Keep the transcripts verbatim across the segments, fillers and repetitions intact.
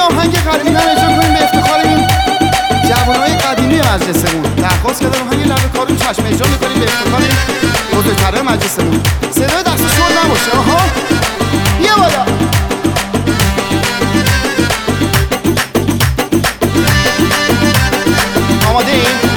آهنگ قدیمی رو اجرا کنیم به افتخار این جوانای قدیمی مجلسمون. درخواست کردم آهنگ لب کارون چشم اجرا میکنیم به افتخار بزرگترهای مجلسمون. صدای دست شور نباشه. آها بیا بالا. آماده این؟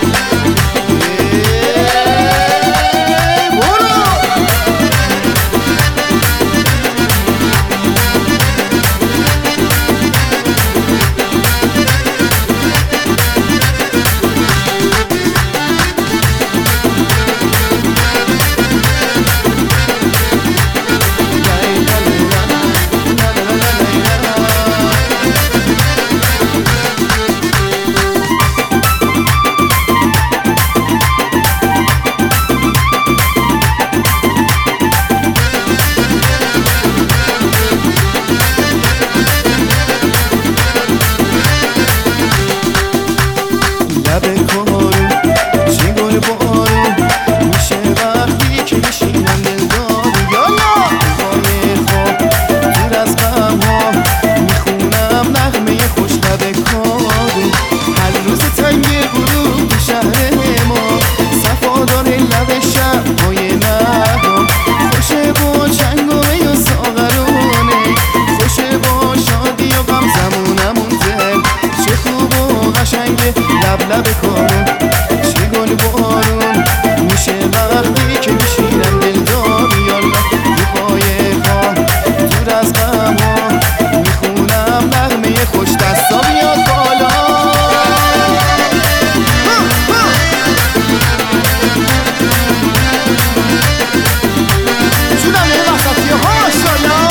لب کارون چی گل بارون میشه وقتی که میشینم دلدار یالا رو پای پا دور از غم ها میخونم نغمه خوش دستا بیاد بالا شدم یه وسطی ها ماشالله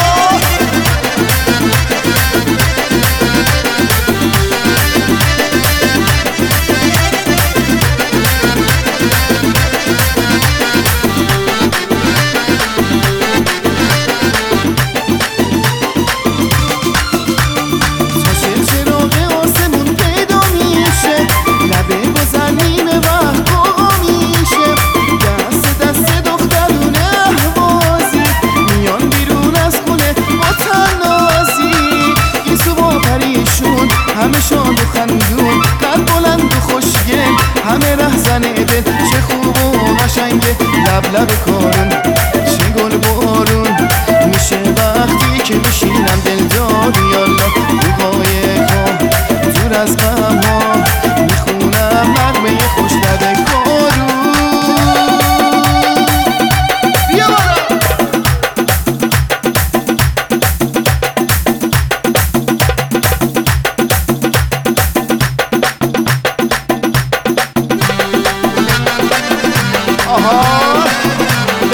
همه شاد و خندون قد بلند و خوشگل همه رهزن دل چه خوب و قشنگه لب لب کارون چه گل بارون میشه وقتی که میشینم دلدار یالا رو پای پا دور از غم ها میخونم نغمه خوش لب کارون بیا بالا آها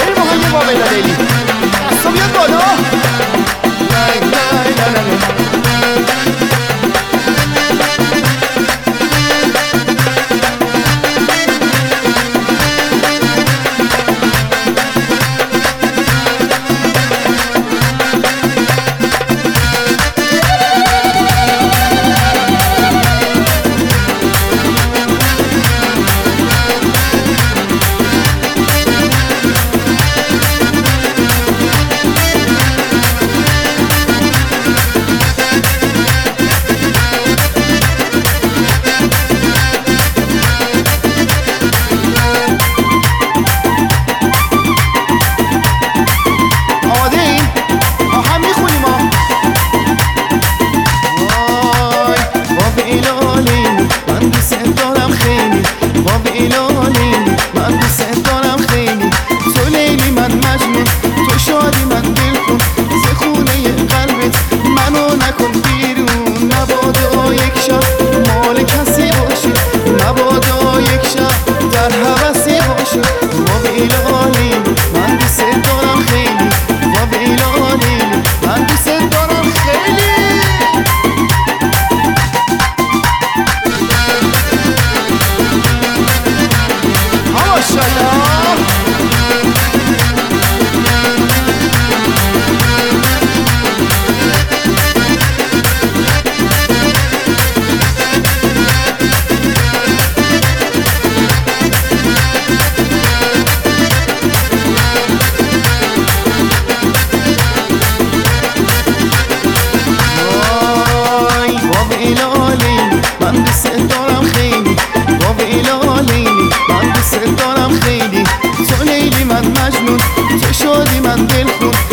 شدی من دل خون